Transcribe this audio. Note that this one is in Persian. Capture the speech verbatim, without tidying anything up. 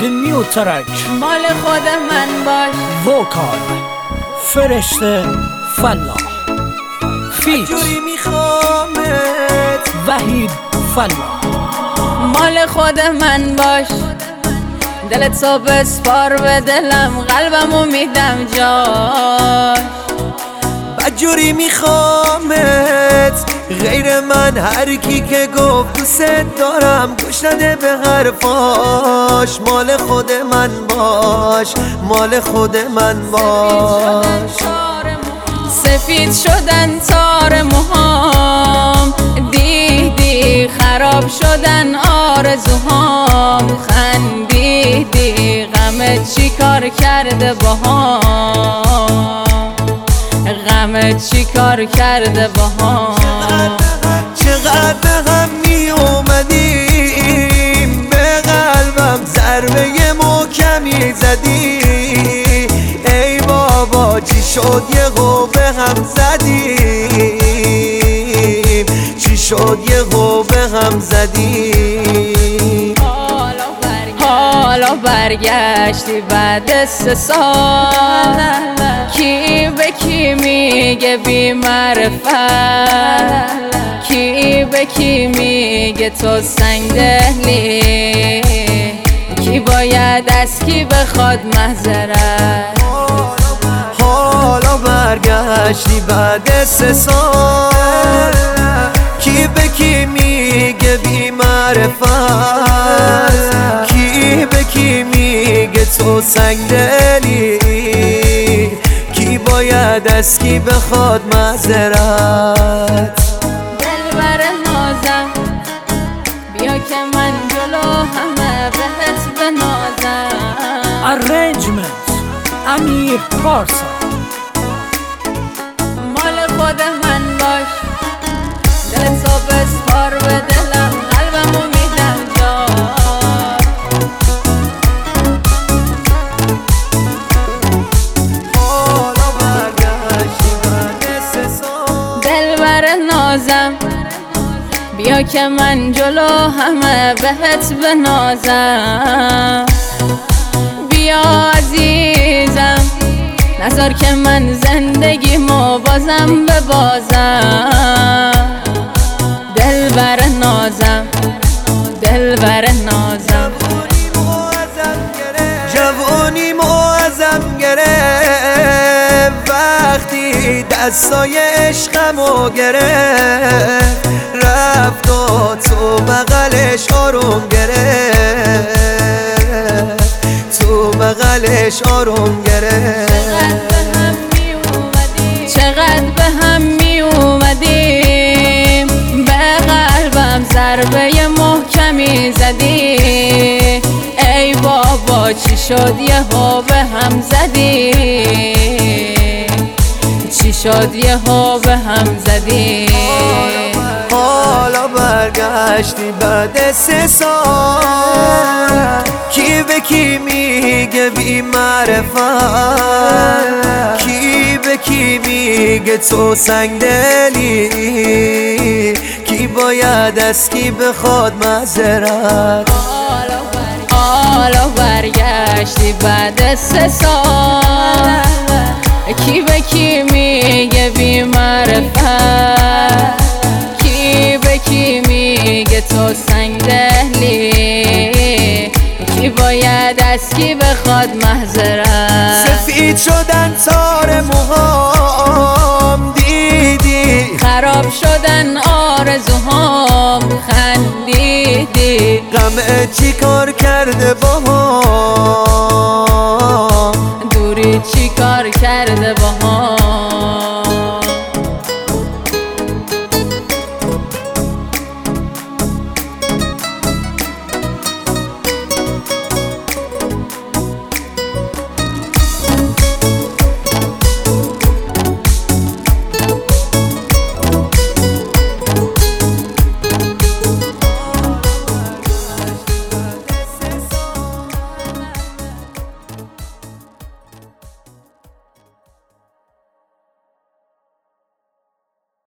The new track مال خود من باش. Vocal فرشته فلاح فیت جوری میخوامت وحید فلاح. مال خود من باش، دلت تو بسپار به دلم، قلبمو میدم جاش. بدجوری میخوامت غیر من، هر کی که گفت دوست دارم گوش نده به حرفاش. مال خود من باش، مال خود من باش. سفید شدن تار موهام، دیدی خراب شدن آرزوهام. خندیدی غمت چی کار کرده باهام، غمت چی کار کرده باهام. چقدر به هم می اومدیم، به قلبم ضربه محکمی زدی. ای بابا چی شد یه به هم زدیم، چی شد یه به هم زدیم. حالا برگشتی بعد سه سال، کی به کی میگه بی معرفت، کی به کی میگه تو سنگ دلی، کی باید از کی بخواد معذرت. حالا برگشتی بعد سه سال، کی به کی میگه بی معرفت، کی به کی میگه تو سنگ دلی، کی باید از کی بخواد معذرت. دلبر نازم بیا که من جلو همه بهت بنازم. Arrangement امیر پارسا. مال خود من باش، دلت تو بسپار به دلم، قلبمو میدم جاش. حالا برگشتی بعد سه سال، دلبر نازم بیا که من جلو همه بهت بنازم. بیا عزیزم نذار که من زندگیمو بازم ببازم. دلبر نازم، دلبر نازم. جوونیمو ازم گرفت، وقتی دستای عشقمو گرفت، رفت و تو بغلش آروم گرفت، تو بغلش آروم گرفت. چقدر به هم می اومدیم، به قلبم ضربه محکمی زدی. ای بابا چی شد یهو به هم زدی، چی شد یهو به هم زدی. حالا برگشتی بعد سه سال، کی به کی میگه بی معرفت، کی به کی میگه تو سنگ دلی، کی باید از کی بخواد معذرت. حالا برگشتی بعد سه سال، کی به کی میگه بی معرفت، کی به کی میگه تو سنگ دلی، کی باید از کی بخواد معذرت. سفید شدن تار موهام، دیدی خراب شدن آرزوهام. خندیدی غمت چی کار کرده باهام، دوری چی کار کرده باهام.